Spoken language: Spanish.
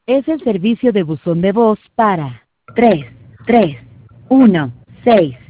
Es el servicio de buzón de voz para 331 6